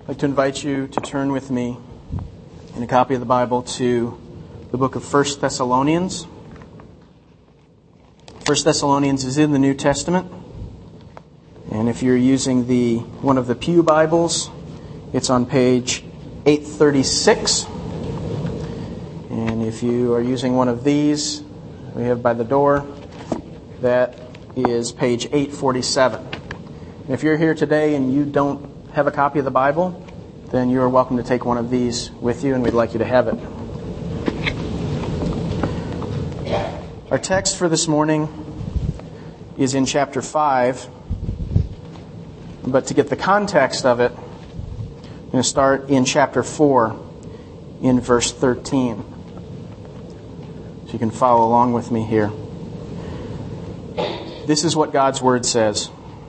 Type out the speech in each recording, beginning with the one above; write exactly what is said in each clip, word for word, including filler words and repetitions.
I'd like to invite you to turn with me in a copy of the Bible to the book of First Thessalonians. First Thessalonians is in the New Testament. And if you're using the one of the Pew Bibles, it's on page eight thirty-six. And if you are using one of these, we have by the door, that is page eight forty-seven. And if you're here today and you don't have a copy of the Bible, then you are welcome to take one of these with you, and we'd like you to have it. Our text for this morning is in chapter five, but to get the context of it, I'm going to start in chapter four, in verse thirteen. So you can follow along with me here. This is what God's Word says.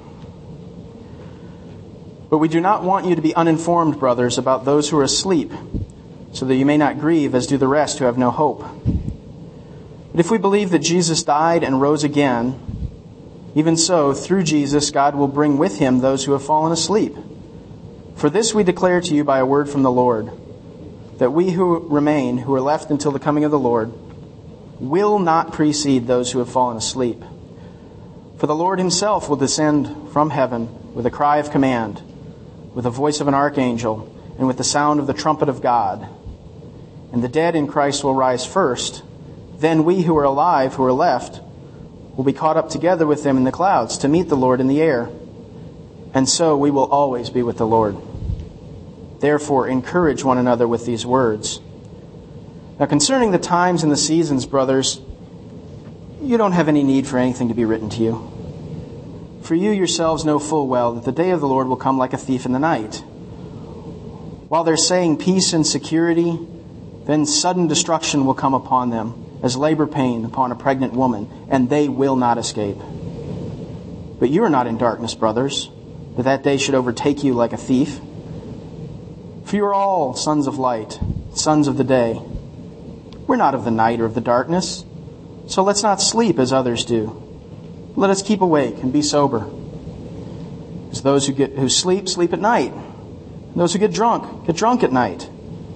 But we do not want you to be uninformed, brothers, about those who are asleep, so that you may not grieve as do the rest who have no hope. But if we believe that Jesus died and rose again, even so, through Jesus, God will bring with him those who have fallen asleep. For this we declare to you by a word from the Lord, that we who remain, who are left until the coming of the Lord, will not precede those who have fallen asleep. For the Lord himself will descend from heaven with a cry of command, with the voice of an archangel, and with the sound of the trumpet of God. And the dead in Christ will rise first. Then we who are alive, who are left, will be caught up together with them in the clouds to meet the Lord in the air. And so we will always be with the Lord. Therefore, encourage one another with these words. Now, concerning the times and the seasons, brothers, you don't have any need for anything to be written to you. For you yourselves know full well that the day of the Lord will come like a thief in the night. While they're saying peace and security, then sudden destruction will come upon them, as labor pain upon a pregnant woman, and they will not escape. But you are not in darkness, brothers, that that day should overtake you like a thief. For you are all sons of light, sons of the day. We're not of the night or of the darkness, so let's not sleep as others do. Let us keep awake and be sober. As those who get who sleep, sleep at night. And those who get drunk, get drunk at night.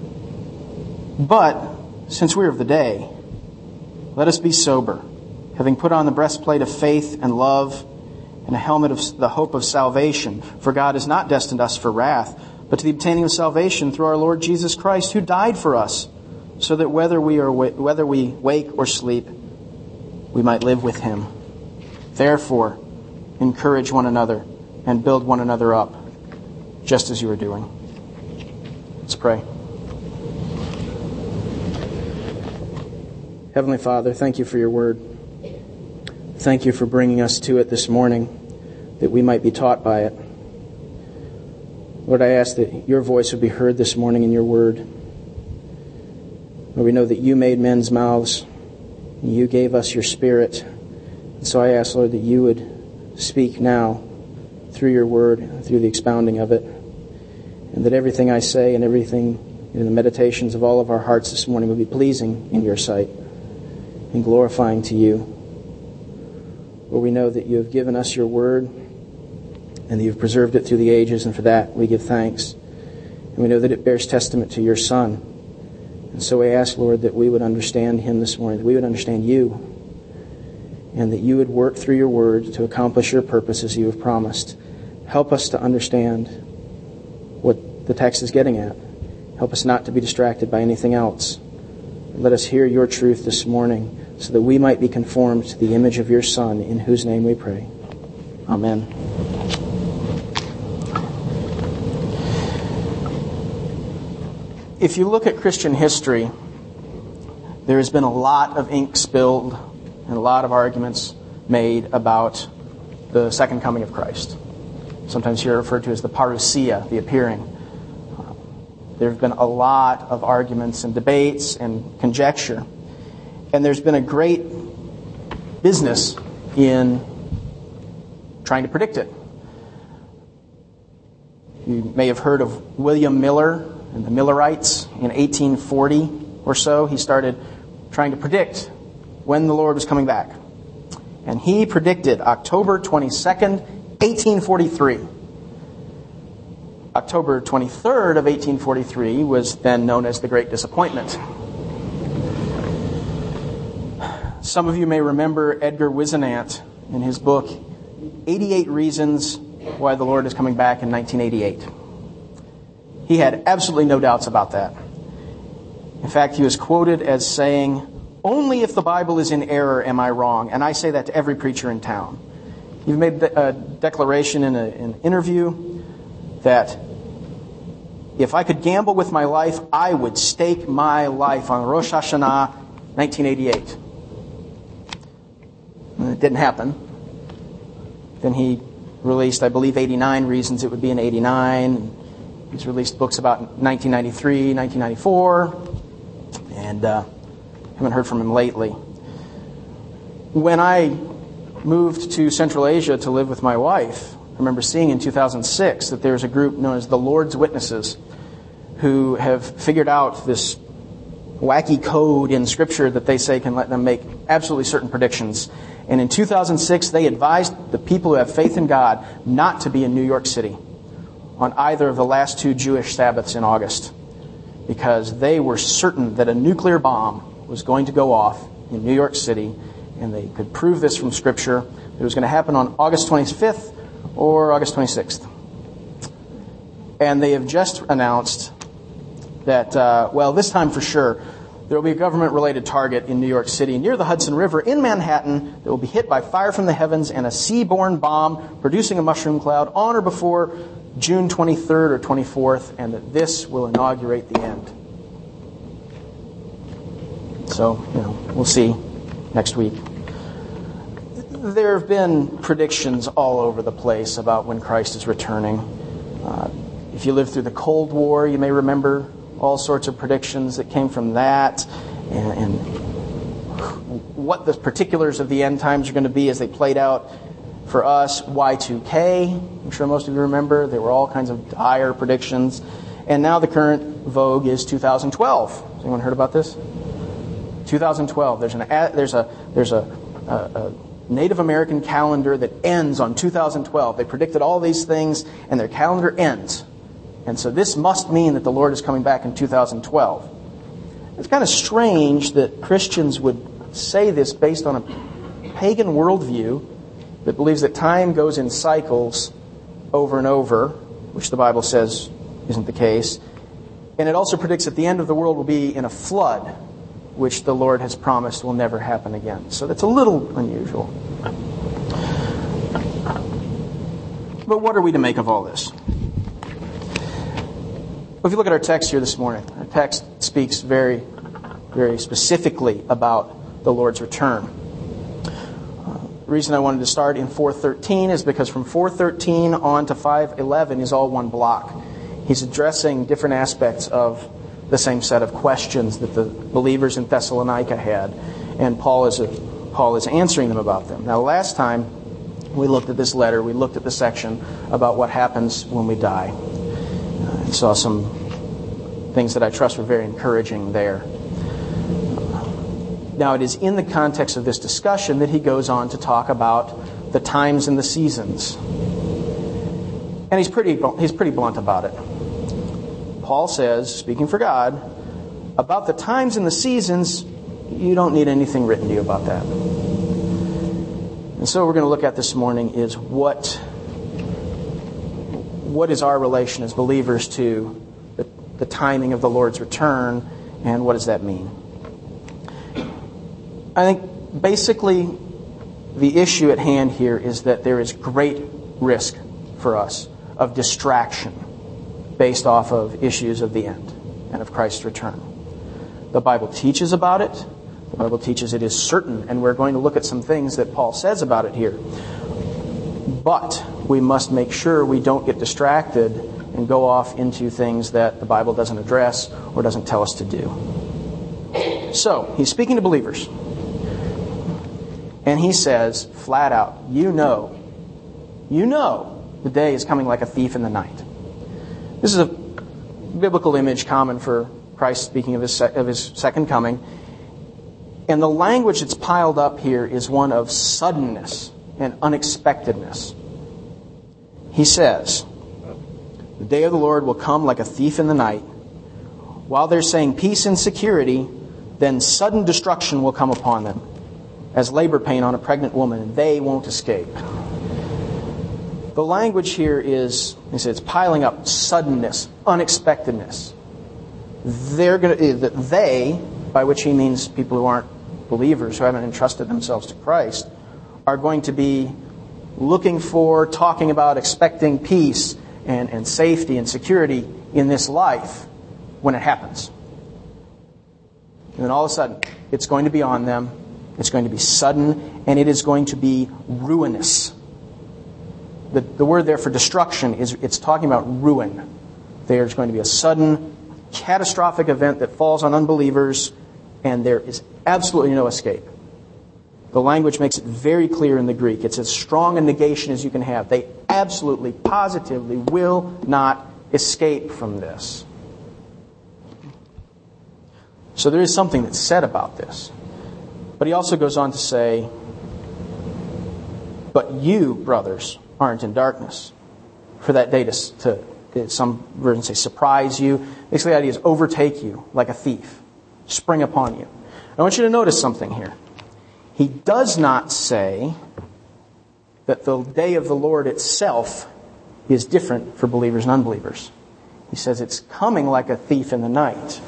But since we are of the day, let us be sober, having put on the breastplate of faith and love, and a helmet of the hope of salvation. For God has not destined us for wrath, but to the obtaining of salvation through our Lord Jesus Christ, who died for us, so that whether we are whether we wake or sleep, we might live with him. Therefore, encourage one another and build one another up, just as you are doing. Let's pray. Heavenly Father, thank you for your word. Thank you for bringing us to it this morning, that we might be taught by it. Lord, I ask that your voice would be heard this morning in your word. Lord, we know that you made men's mouths. You gave us your Spirit. And so I ask, Lord, that you would speak now through your word, through the expounding of it, and that everything I say and everything in the meditations of all of our hearts this morning would be pleasing in your sight and glorifying to you. Lord, we know that you have given us your word and that you've preserved it through the ages, and for that we give thanks. And we know that it bears testament to your Son. And so we ask, Lord, that we would understand him this morning, that we would understand you, and that you would work through your word to accomplish your purpose as you have promised. Help us to understand what the text is getting at. Help us not to be distracted by anything else. Let us hear your truth this morning so that we might be conformed to the image of your Son, in whose name we pray. Amen. If you look at Christian history, there has been a lot of ink spilled and a lot of arguments made about the second coming of Christ. Sometimes here referred to as the parousia, the appearing. There have been a lot of arguments and debates and conjecture. And there's been a great business in trying to predict it. You may have heard of William Miller and the Millerites in eighteen forty or so. He started trying to predict when the Lord was coming back. And he predicted October twenty-second, eighteen forty-three. October twenty-third of eighteen forty-three was then known as the Great Disappointment. Some of you may remember Edgar Whisenant in his book, eighty-eight Reasons Why the Lord is Coming Back in nineteen eighty-eight. He had absolutely no doubts about that. In fact, he was quoted as saying, "Only if the Bible is in error am I wrong," and I say that to every preacher in town. He made a declaration in, a, in an interview that if I could gamble with my life, I would stake my life on Rosh Hashanah nineteen eighty-eight. And it didn't happen. Then he released, I believe, eighty-nine Reasons It Would Be in eighty-nine. He's released books about nineteen ninety-three, nineteen ninety-four, and uh, haven't heard from him lately. When I moved to Central Asia to live with my wife, I remember seeing in two thousand six that there's a group known as the Lord's Witnesses who have figured out this wacky code in Scripture that they say can let them make absolutely certain predictions. And in two thousand six, they advised the people who have faith in God not to be in New York City on either of the last two Jewish Sabbaths in August, because they were certain that a nuclear bomb was going to go off in New York City, and they could prove this from Scripture. It was going to happen on August twenty-fifth or August twenty-sixth. And they have just announced that, uh, well, this time for sure, there will be a government-related target in New York City near the Hudson River in Manhattan that will be hit by fire from the heavens and a sea-borne bomb producing a mushroom cloud on or before June twenty-third or twenty-fourth, and that this will inaugurate the end. So, you know, we'll see next week. There have been predictions all over the place about when Christ is returning. Uh, if you lived through the Cold War, you may remember all sorts of predictions that came from that, and, and what the particulars of the end times are going to be as they played out for us. Y two K, I'm sure most of you remember. There were all kinds of dire predictions. And now the current vogue is two thousand twelve. Has anyone heard about this? two thousand twelve. There's an there's a there's a, a, a Native American calendar that ends on two thousand twelve. They predicted all these things, and their calendar ends. And so this must mean that the Lord is coming back in two thousand twelve. It's kind of strange that Christians would say this based on a pagan worldview that believes that time goes in cycles over and over, which the Bible says isn't the case. And it also predicts that the end of the world will be in a flood, which the Lord has promised will never happen again. So that's a little unusual. But what are we to make of all this? Well, if you look at our text here this morning, our text speaks very, very specifically about the Lord's return. Uh, the reason I wanted to start in four thirteen is because from four thirteen on to five eleven is all one block. He's addressing different aspects of the same set of questions that the believers in Thessalonica had, and Paul is a, Paul is answering them about them. Now, last time we looked at this letter, we looked at the section about what happens when we die. Uh, and saw some things that I trust were very encouraging there. Now, it is in the context of this discussion that he goes on to talk about the times and the seasons. And he's pretty he's pretty blunt about it. Paul says, speaking for God, about the times and the seasons, you don't need anything written to you about that. And so what we're going to look at this morning is what, what is our relation as believers to the, the timing of the Lord's return, and what does that mean? I think basically the issue at hand here is that there is great risk for us of distraction based off of issues of the end and of Christ's return. The Bible teaches about it. The Bible teaches it is certain, and we're going to look at some things that Paul says about it here. But we must make sure we don't get distracted and go off into things that the Bible doesn't address or doesn't tell us to do. So, he's speaking to believers. And he says, flat out, you know, you know the day is coming like a thief in the night. This is a biblical image common for Christ speaking of his, se- of his second coming. And the language that's piled up here is one of suddenness and unexpectedness. He says, The day of the Lord will come like a thief in the night. While they're saying peace and security, then sudden destruction will come upon them, as labor pain on a pregnant woman, and they won't escape. The language here is, it's piling up suddenness, unexpectedness. They're going to, they, by which he means people who aren't believers, who haven't entrusted themselves to Christ, are going to be looking for, talking about, expecting peace and, and safety and security in this life when it happens. And then all of a sudden, it's going to be on them, it's going to be sudden, and it is going to be ruinous. The, the word there for destruction is, it's talking about ruin. There's going to be a sudden, catastrophic event that falls on unbelievers, and there is absolutely no escape. The language makes it very clear in the Greek. It's as strong a negation as you can have. They absolutely, positively will not escape from this. So there is something that's said about this. But he also goes on to say, but you, brothers, aren't in darkness for that day to, to some versions say, surprise you. Basically, the idea is overtake you like a thief, spring upon you. I want you to notice something here. He does not say that the day of the Lord itself is different for believers and unbelievers. He says it's coming like a thief in the night.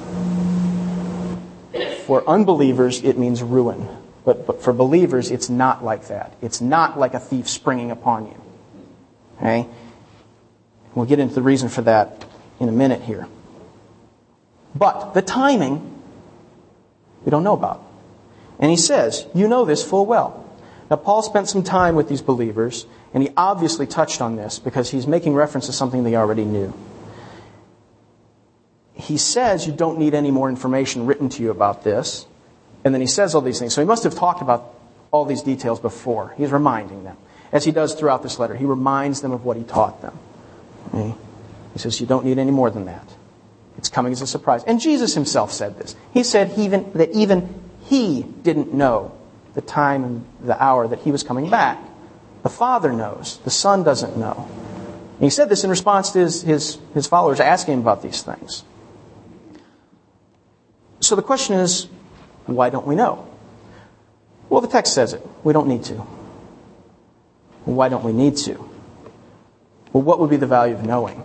For unbelievers, it means ruin. But, but for believers, it's not like that. It's not like a thief springing upon you. Okay? We'll get into the reason for that in a minute here. But the timing, we don't know about. And he says, you know this full well. Now, Paul spent some time with these believers, and he obviously touched on this because he's making reference to something they already knew. He says you don't need any more information written to you about this. And then he says all these things. So he must have talked about all these details before. He's reminding them. As he does throughout this letter, he reminds them of what he taught them. Okay? He says you don't need any more than that. It's coming as a surprise. And Jesus himself said this. He said even that even he didn't know the time and the hour that he was coming back. The Father knows. The Son doesn't know. And he said this in response to his, his, his followers asking him about these things. So the question is, why don't we know? Well, the text says it. We don't need to. Why don't we need to? Well, what would be the value of knowing?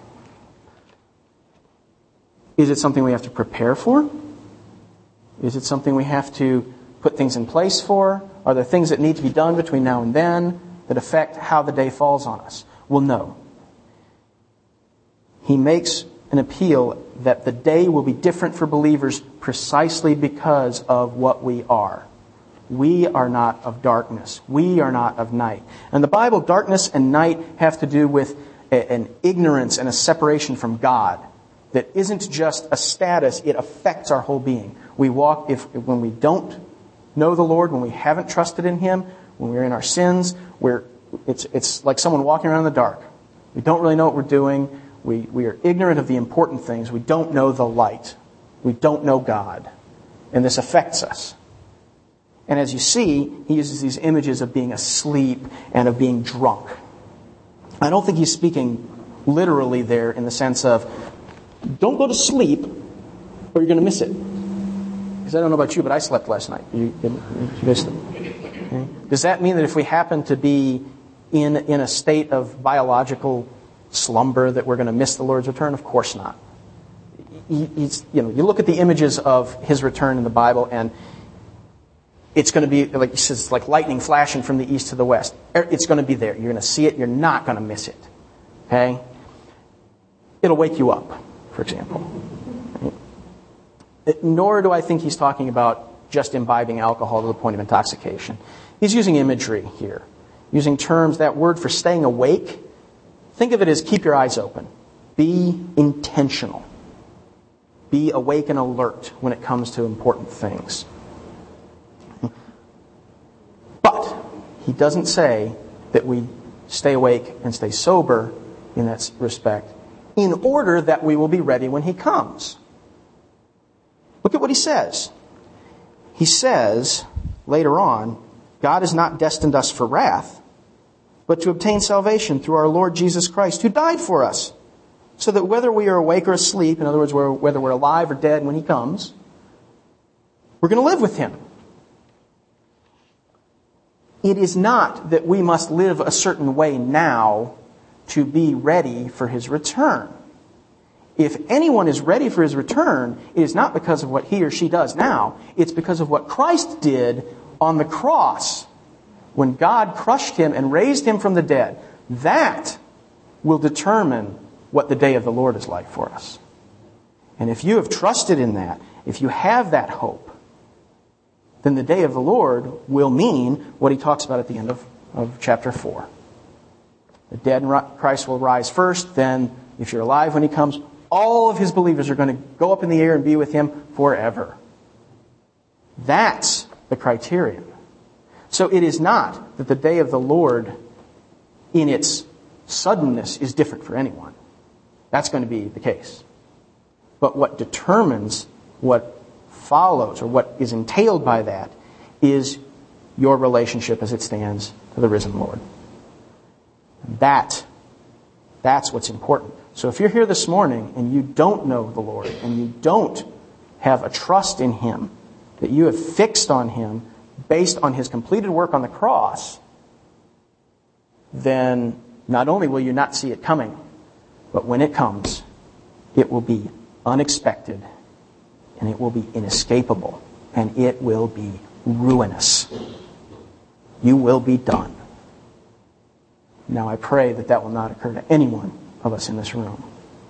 Is it something we have to prepare for? Is it something we have to put things in place for? Are there things that need to be done between now and then that affect how the day falls on us? Well, no. He makes an appeal that the day will be different for believers precisely because of what we are. We are not of darkness. We are not of night. And the Bible, darkness and night have to do with a, an ignorance and a separation from God that isn't just a status, it affects our whole being. We walk, if when we don't know the Lord, when we haven't trusted in Him, when we're in our sins, we're, it's, it's like someone walking around in the dark. We don't really know what we're doing. We, we are ignorant of the important things. We don't know the light. We don't know God. And this affects us. And as you see, he uses these images of being asleep and of being drunk. I don't think he's speaking literally there in the sense of, don't go to sleep or you're going to miss it. Because I don't know about you, but I slept last night. You, you missed it. Okay. Does that mean that if we happen to be in, in a state of biological slumber that we're going to miss the Lord's return? Of course not. He, he's, you know, you look at the images of His return in the Bible, and it's going to be, like he says, like lightning flashing from the east to the west. It's going to be there. You're going to see it. You're not going to miss it. Okay? It'll wake you up, for example. Right? Nor do I think he's talking about just imbibing alcohol to the point of intoxication. He's using imagery here, using terms, that word for staying awake. Think of it as keep your eyes open. Be intentional. Be awake and alert when it comes to important things. But he doesn't say that we stay awake and stay sober in that respect in order that we will be ready when he comes. Look at what he says. He says later on, God has not destined us for wrath, but to obtain salvation through our Lord Jesus Christ, who died for us, so that whether we are awake or asleep, in other words, whether we're alive or dead when he comes, we're going to live with him. It is not that we must live a certain way now to be ready for his return. If anyone is ready for his return, it is not because of what he or she does now. It's because of what Christ did on the cross when God crushed him and raised him from the dead. That will determine what the day of the Lord is like for us. And if you have trusted in that, if you have that hope, then the day of the Lord will mean what he talks about at the end of, of chapter four. The dead in Christ will rise first, then if you're alive when he comes, all of his believers are going to go up in the air and be with him forever. That's the criterion. So it is not that the day of the Lord in its suddenness is different for anyone. That's going to be the case. But what determines what follows, or what is entailed by that, is your relationship as it stands to the risen Lord. That, that's what's important. So if you're here this morning and you don't know the Lord, and you don't have a trust in him, that you have fixed on him based on his completed work on the cross, then not only will you not see it coming, but when it comes, it will be unexpected, and it will be inescapable, and it will be ruinous. You will be done. Now I pray that that will not occur to any one of us in this room.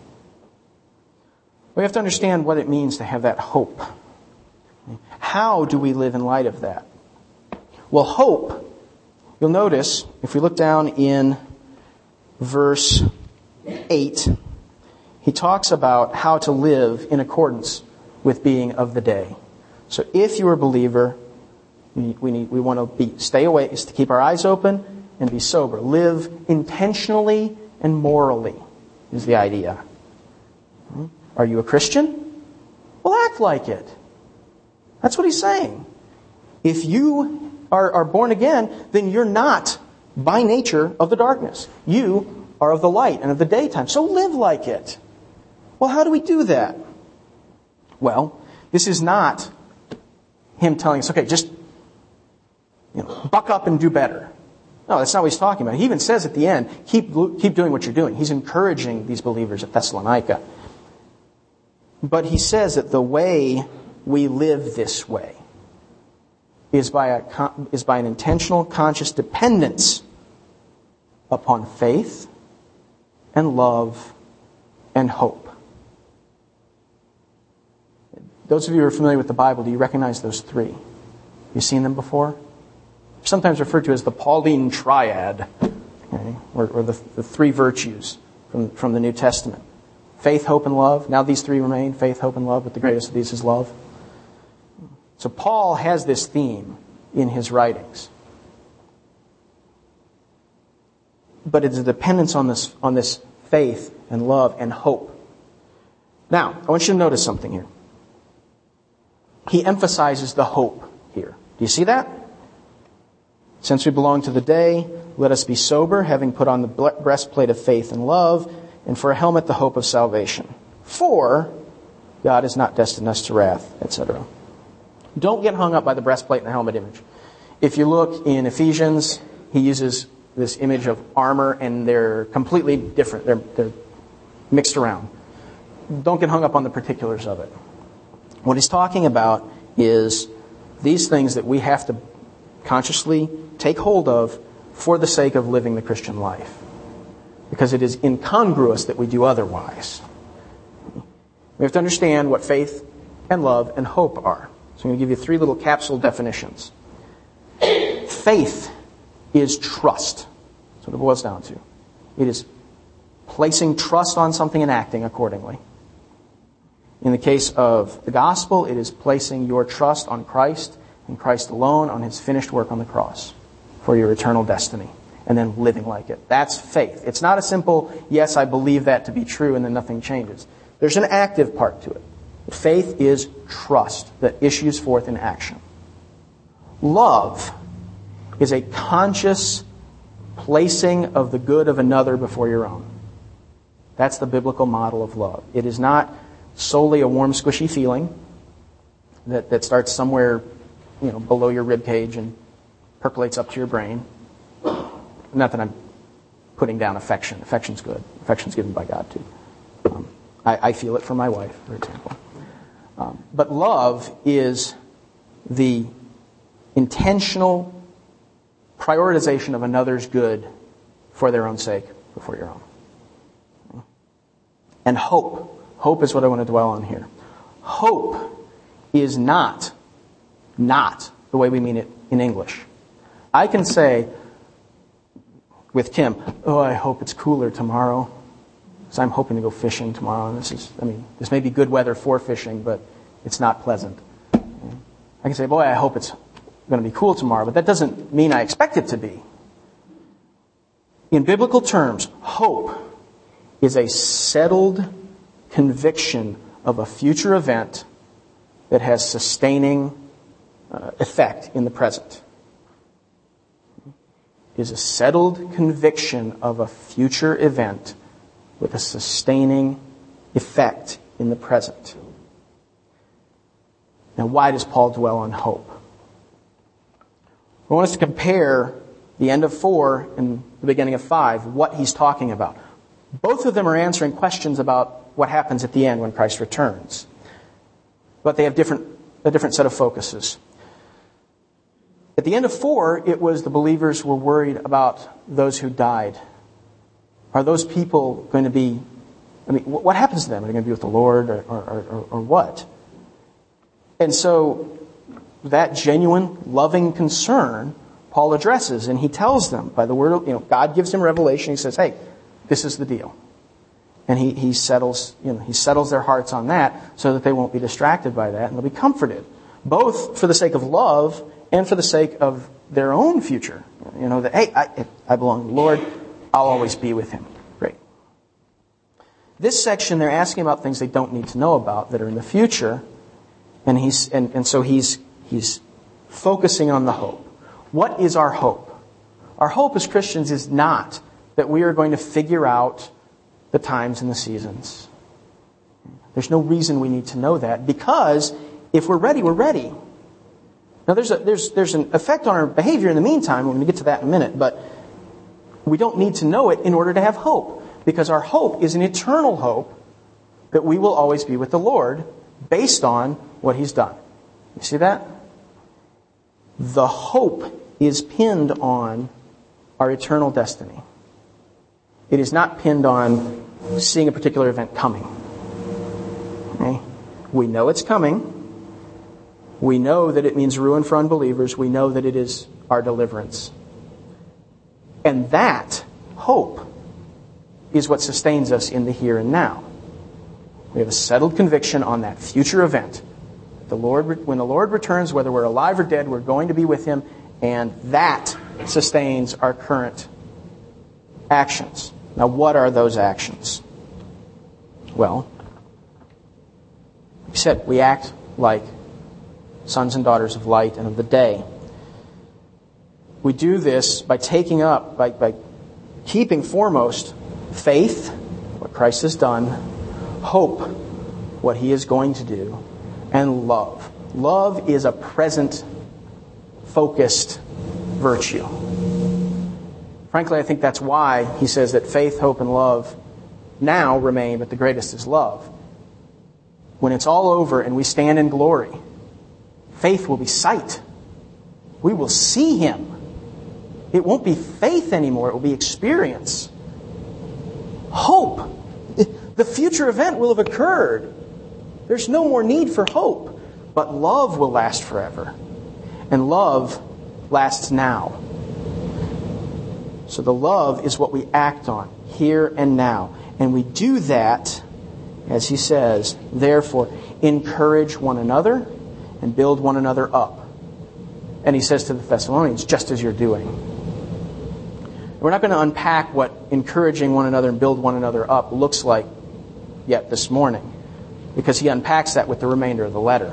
We have to understand what it means to have that hope. How do we live in light of that? Well, hope, you'll notice, if we look down in verse eight, he talks about how to live in accordance with being of the day. So if you're a believer, we need, we want to be, stay awake, is to keep our eyes open and be sober. Live intentionally and morally is the idea. Are you a Christian? Well, act like it. That's what he's saying. If you are, are born again, then you're not by nature of the darkness. You are of the light and of the daytime. So live like it. Well, how do we do that? Well, this is not him telling us, okay, just you know, buck up and do better. No, that's not what he's talking about. He even says at the end, keep, keep doing what you're doing. He's encouraging these believers at Thessalonica. But he says that the way we live this way is by, a, is by an intentional, conscious dependence upon faith and love and hope. Those of you who are familiar with the Bible, do you recognize those three? You've seen them before? They're sometimes referred to as the Pauline triad, okay? or, or the, the three virtues from, from the New Testament. Faith, hope, and love. Now these three remain, faith, hope, and love, but the greatest of these is love. So Paul has this theme in his writings. But it's a dependence on this, on this faith and love and hope. Now, I want you to notice something here. He emphasizes the hope here. Do you see that? Since we belong to the day, let us be sober, having put on the breastplate of faith and love, and for a helmet the hope of salvation. For God has not destined us to wrath, et cetera. Don't get hung up by the breastplate and the helmet image. If you look in Ephesians, he uses this image of armor, and they're completely different. They're, they're mixed around. Don't get hung up on the particulars of it. What he's talking about is these things that we have to consciously take hold of for the sake of living the Christian life. Because it is incongruous that we do otherwise. We have to understand what faith and love and hope are. So I'm going to give you three little capsule definitions. Faith is trust. That's what it boils down to. It is placing trust on something and acting accordingly. In the case of the gospel, it is placing your trust on Christ and Christ alone, on his finished work on the cross for your eternal destiny, and then living like it. That's faith. It's not a simple, yes, I believe that to be true, and then nothing changes. There's an active part to it. Faith is trust that issues forth in action. Love is a conscious placing of the good of another before your own. That's the biblical model of love. It is not solely a warm, squishy feeling that, that starts somewhere, you know, below your rib cage and percolates up to your brain. Not that I'm putting down affection. Affection's good. Affection's given by God, too. Um, I, I feel it from my wife, for example. Um, but love is the intentional prioritization of another's good for their own sake before your own. And hope. Hope is what I want to dwell on here. Hope is not, not the way we mean it in English. I can say with Kim, oh, I hope it's cooler tomorrow. So I'm hoping to go fishing tomorrow. And this is, I mean, this may be good weather for fishing, but it's not pleasant. I can say, boy, I hope it's going to be cool tomorrow, but that doesn't mean I expect it to be. In biblical terms, hope is a settled conviction of a future event that has sustaining uh, effect in the present. It is a settled conviction of a future event with a sustaining effect in the present. Now, why does Paul dwell on hope? I want us to compare the end of four and the beginning of five, what he's talking about. Both of them are answering questions about what happens at the end when Christ returns. But they have different, a different set of focuses. At the end of four, it was the believers were worried about those who died. Are those people going to be, I mean, what happens to them? Are they going to be with the Lord or, or, or, or what? And so that genuine, loving concern Paul addresses, and he tells them by the word of, you know, God gives him revelation. He says, hey, this is the deal. And he, he settles, you know, he settles their hearts on that so that they won't be distracted by that and they'll be comforted, both for the sake of love and for the sake of their own future. You know, that, hey, I, I belong to the Lord. I'll always be with him. Great. This section, they're asking about things they don't need to know about that are in the future. And he's, and, and so he's, he's focusing on the hope. What is our hope? Our hope as Christians is not that we are going to figure out the times and the seasons. There's no reason we need to know that, because if we're ready, we're ready. Now there's a, there's, there's an effect on our behavior in the meantime. We're going to get to that in a minute, but we don't need to know it in order to have hope, because our hope is an eternal hope that we will always be with the Lord based on what He's done. You see that? The hope is pinned on our eternal destiny. It is not pinned on seeing a particular event coming. Okay? We know it's coming. We know that it means ruin for unbelievers. We know that it is our deliverance. And that hope is what sustains us in the here and now. We have a settled conviction on that future event. The Lord, when the Lord returns, whether we're alive or dead, we're going to be with Him, and that sustains our current actions. Now, what are those actions? Well, we said we act like sons and daughters of light and of the day. We do this by taking up, by, by keeping foremost faith, what Christ has done, hope, what He is going to do, and love. Love is a present, focused virtue. Frankly, I think that's why he says that faith, hope, and love now remain, but the greatest is love. When it's all over and we stand in glory, faith will be sight. We will see Him. It won't be faith anymore. It will be experience. Hope. The future event will have occurred. There's no more need for hope. But love will last forever. And love lasts now. So the love is what we act on here and now. And we do that, as he says, therefore, encourage one another and build one another up. And he says to the Thessalonians, just as you're doing. We're not going to unpack what encouraging one another and build one another up looks like yet this morning, because he unpacks that with the remainder of the letter.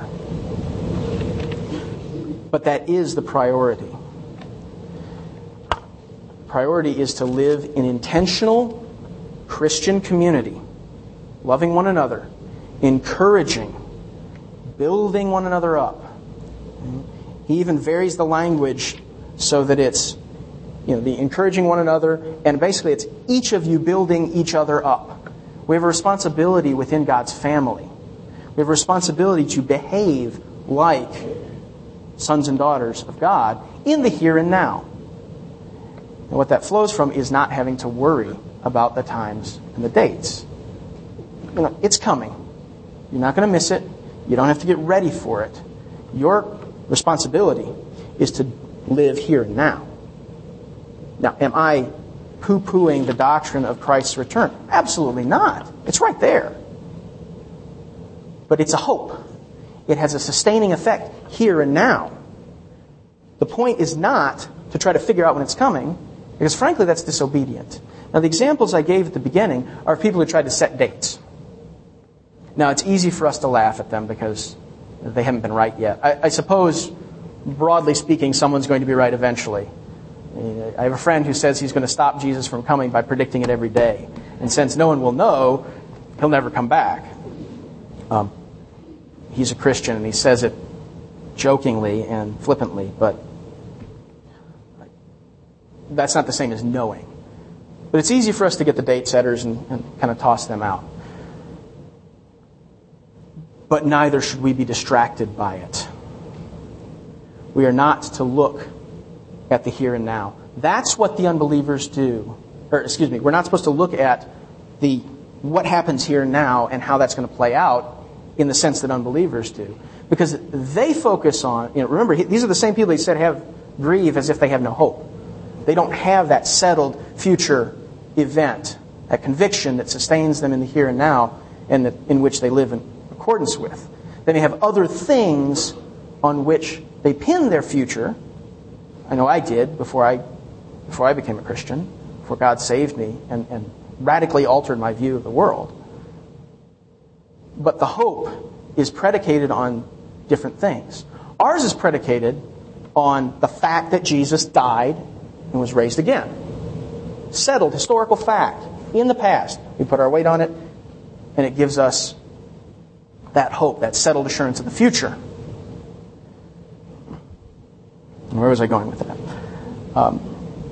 But that is the priority. Priority is to live in intentional Christian community, loving one another, encouraging, building one another up. He even varies the language so that it's, you know, the encouraging one another, and basically it's each of you building each other up. We have a responsibility within God's family. We have a responsibility to behave like sons and daughters of God in the here and now. And what that flows from is not having to worry about the times and the dates. You know, it's coming. You're not going to miss it. You don't have to get ready for it. Your responsibility is to live here and now. Now, am I poo-pooing the doctrine of Christ's return? Absolutely not. It's right there. But it's a hope. It has a sustaining effect here and now. The point is not to try to figure out when it's coming, because frankly, that's disobedient. Now, the examples I gave at the beginning are people who tried to set dates. Now, it's easy for us to laugh at them because they haven't been right yet. I, I suppose, broadly speaking, someone's going to be right eventually. I have a friend who says he's going to stop Jesus from coming by predicting it every day. And since no one will know, he'll never come back. Um, he's a Christian, and he says it jokingly and flippantly, but that's not the same as knowing. But it's easy for us to get the date setters and, and kind of toss them out. But neither should we be distracted by it. We are not to look at the here and now. That's what the unbelievers do. Or, excuse me, we're not supposed to look at the what happens here and now and how that's going to play out in the sense that unbelievers do. Because they focus on, you know, remember, these are the same people he said have grieve as if they have no hope. They don't have that settled future event, that conviction that sustains them in the here and now and that, in which they live in accordance with. They may have other things on which they pin their future. I know I did before I before I became a Christian, before God saved me and, and radically altered my view of the world. But the hope is predicated on different things. Ours is predicated on the fact that Jesus died and was raised again. Settled historical fact in the past. We put our weight on it, and it gives us that hope, that settled assurance of the future. Where was I going with that? Um,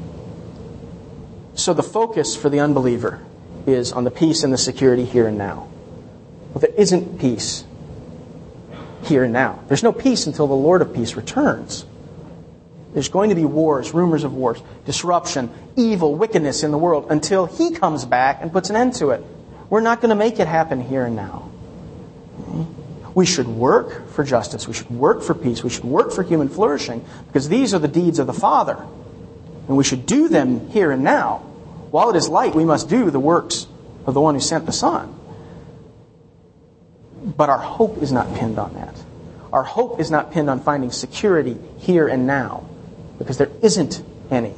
so the focus for the unbeliever is on the peace and the security here and now. Well, there isn't peace here and now. There's no peace until the Lord of peace returns. There's going to be wars, rumors of wars, disruption, evil, wickedness in the world until He comes back and puts an end to it. We're not going to make it happen here and now. We should work for justice. We should work for peace. We should work for human flourishing because these are the deeds of the Father. And we should do them here and now. While it is light, we must do the works of the one who sent the Son. But our hope is not pinned on that. Our hope is not pinned on finding security here and now because there isn't any.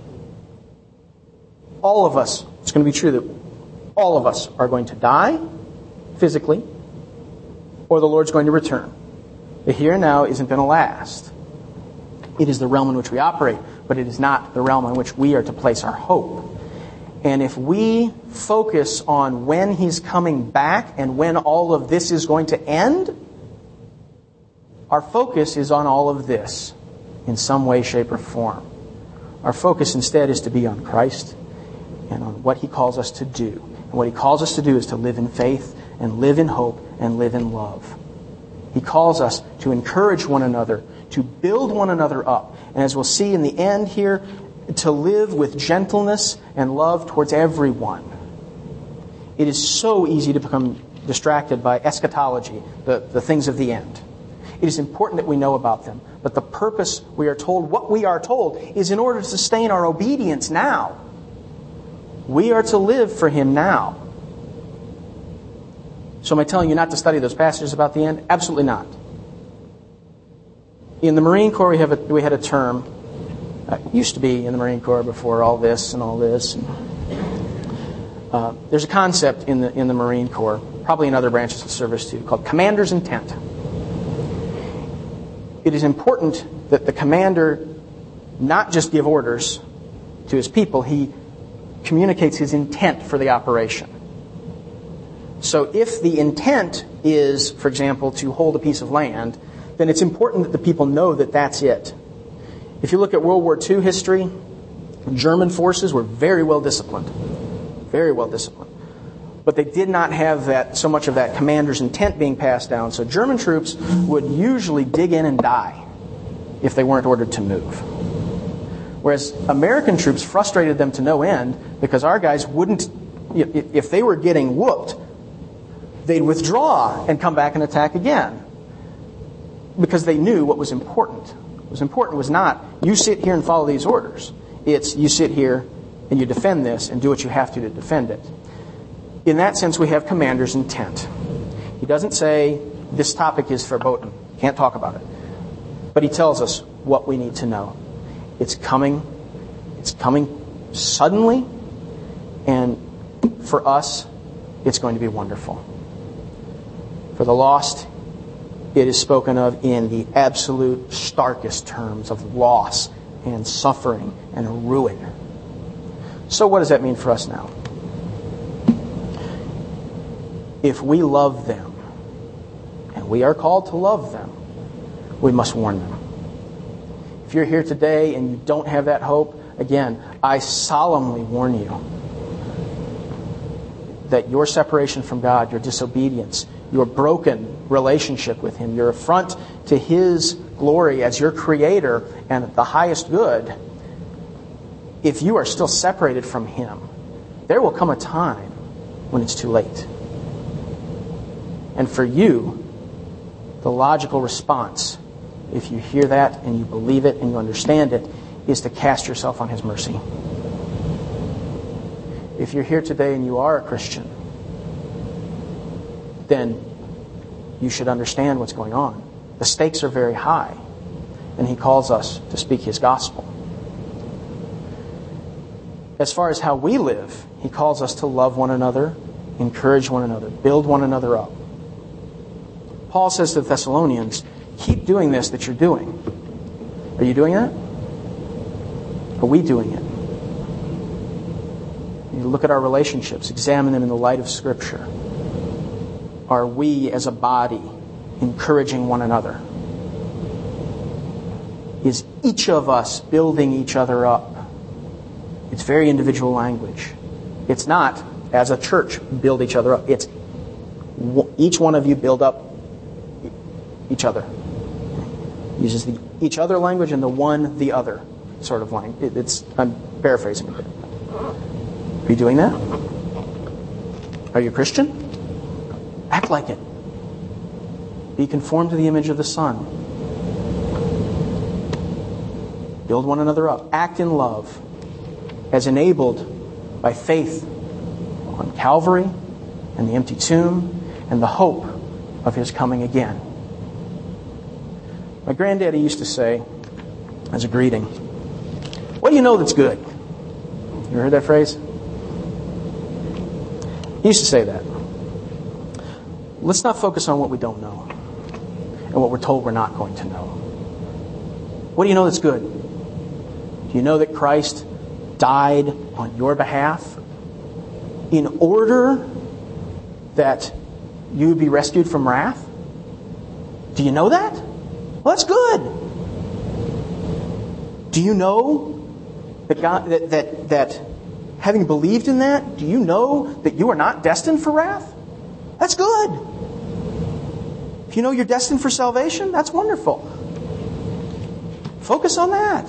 All of us, it's going to be true that all of us are going to die physically, or the Lord's going to return. The here and now isn't going to last. It is the realm in which we operate, but it is not the realm in which we are to place our hope. And if we focus on when He's coming back and when all of this is going to end, our focus is on all of this in some way, shape, or form. Our focus instead is to be on Christ and on what He calls us to do. And what He calls us to do is to live in faith and live in hope and live in love. He calls us to encourage one another, to build one another up. And as we'll see in the end here, to live with gentleness and love towards everyone. It is so easy to become distracted by eschatology, the, the things of the end. It is important that we know about them. But the purpose, we are told, what we are told, is in order to sustain our obedience now. We are to live for Him now. So am I telling you not to study those passages about the end? Absolutely not. In the Marine Corps, we have a, we had a term. I used to be in the Marine Corps before all this and all this. Uh, there's a concept in the in the Marine Corps, probably in other branches of service too, called commander's intent. It is important that the commander not just give orders to his people. He communicates his intent for the operation. So if the intent is, for example, to hold a piece of land, then it's important that the people know that that's it. If you look at World War Two history, German forces were very well disciplined. Very well disciplined. But they did not have that so much of that commander's intent being passed down. So German troops would usually dig in and die if they weren't ordered to move. Whereas American troops frustrated them to no end because our guys wouldn't, if they were getting whooped, they'd withdraw and come back and attack again. Because they knew what was important. What was important was not, you sit here and follow these orders. It's, you sit here and you defend this and do what you have to to defend it. In that sense, we have commander's intent. He doesn't say, this topic is verboten. Can't talk about it. But he tells us what we need to know. It's coming. It's coming suddenly. And for us, it's going to be wonderful. For the lost, it is spoken of in the absolute starkest terms of loss and suffering and ruin. So what does that mean for us now? If we love them, and we are called to love them, we must warn them. If you're here today and you don't have that hope, again, I solemnly warn you that your separation from God, your disobedience, your broken relationship with Him, your affront to His glory as your Creator and the highest good, if you are still separated from Him, there will come a time when it's too late. And for you, the logical response, if you hear that and you believe it and you understand it, is to cast yourself on His mercy. If you're here today and you are a Christian, then you should understand what's going on. The stakes are very high, and He calls us to speak His gospel. As far as how we live, He calls us to love one another, encourage one another, build one another up. Paul says to the Thessalonians, keep doing this that you're doing. Are you doing that? Are we doing it? You look at our relationships, examine them in the light of Scripture. Are we as a body encouraging one another? Is each of us building each other up? It's very individual language. It's not, as a church, build each other up. It's each one of you build up each other. Uses the each other language and the one, the other sort of language. It's, I'm paraphrasing a bit. Are you doing that? Are you a Christian? Act like it. Be conformed to the image of the Son. Build one another up. Act in love as enabled by faith on Calvary and the empty tomb and the hope of His coming again. My granddaddy used to say, as a greeting, what do you know that's good? You ever heard that phrase? He used to say that. Let's not focus on what we don't know and what we're told we're not going to know. What do you know that's good? Do you know that Christ died on your behalf in order that you would be rescued from wrath? Do you know that? Well, that's good. Do you know that God that, that that having believed in that, do you know that you are not destined for wrath? That's good. If you know you're destined for salvation, that's wonderful. Focus on that.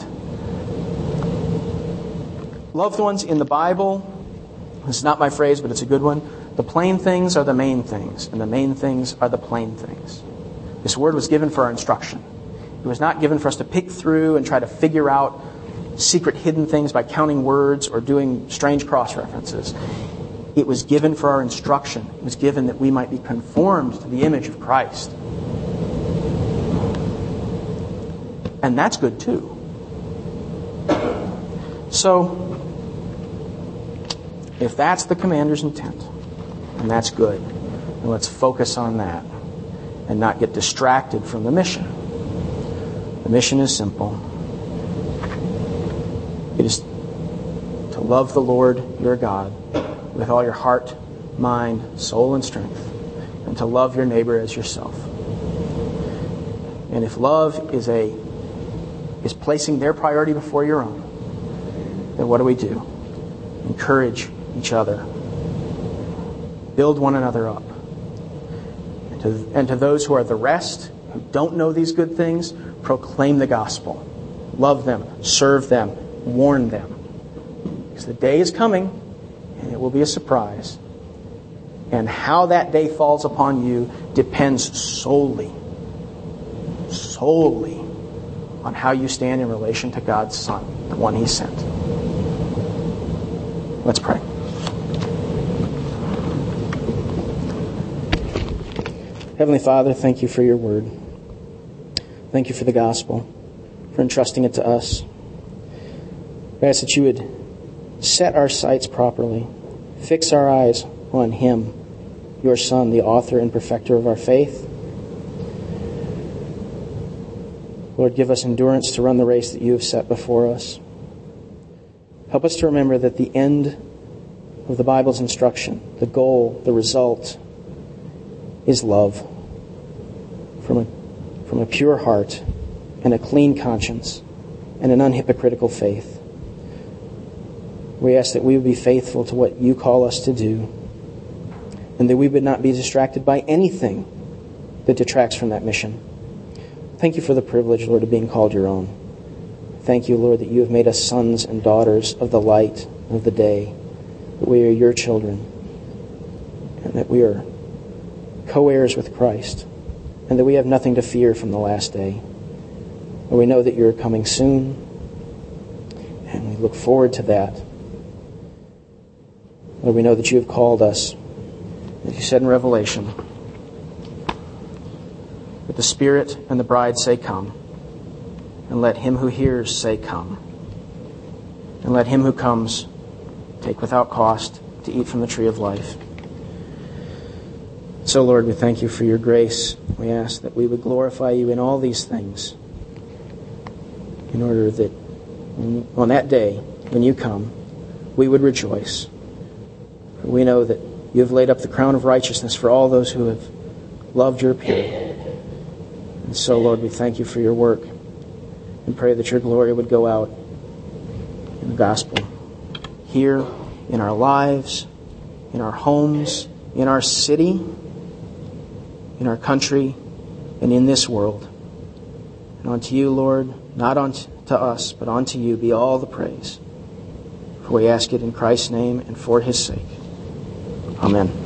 Loved ones in the Bible, this is not my phrase, but it's a good one. The plain things are the main things, and the main things are the plain things. This word was given for our instruction. It was not given for us to pick through and try to figure out secret hidden things by counting words or doing strange cross-references. It was given for our instruction. It was given that we might be conformed to the image of Christ. And that's good too. So, if that's the commander's intent, and that's good, then let's focus on that and not get distracted from the mission. The mission is simple. It is to love the Lord your God with all your heart, mind, soul, and strength, and to love your neighbor as yourself. And if love is a is placing their priority before your own, then what do we do? Encourage each other. Build one another up. And to, and to those who are the rest, who don't know these good things, proclaim the gospel. Love them, serve them, warn them. Because the day is coming, and it will be a surprise. And how that day falls upon you depends solely, solely on how you stand in relation to God's Son, the one He sent. Let's pray. Heavenly Father, thank you for your word. Thank you for the gospel, for entrusting it to us. I ask that you would set our sights properly, fix our eyes on Him, your Son, the author and perfecter of our faith. Lord, give us endurance to run the race that you have set before us. Help us to remember that the end of the Bible's instruction, the goal, the result, is love. From a, from a pure heart and a clean conscience and an unhypocritical faith. We ask that we would be faithful to what you call us to do, and that we would not be distracted by anything that detracts from that mission. Thank you for the privilege, Lord, of being called your own. Thank you, Lord, that you have made us sons and daughters of the light of the day, that we are your children, and that we are co-heirs with Christ, and that we have nothing to fear from the last day. And we know that you're coming soon, and we look forward to that. Lord, we know that you have called us, as you said in Revelation, that the Spirit and the bride say, come. And let him who hears say, come. And let him who comes take without cost to eat from the tree of life. So, Lord, we thank you for your grace. We ask that we would glorify you in all these things, in order that on that day, when you come, we would rejoice. For we know that you have laid up the crown of righteousness for all those who have loved your appearing. And so, Lord, we thank you for your work and pray that your glory would go out in the gospel, here, in our lives, in our homes, in our city, in our country, and in this world. And unto you, Lord, not unto us, but unto you be all the praise. For we ask it in Christ's name and for his sake. Amen.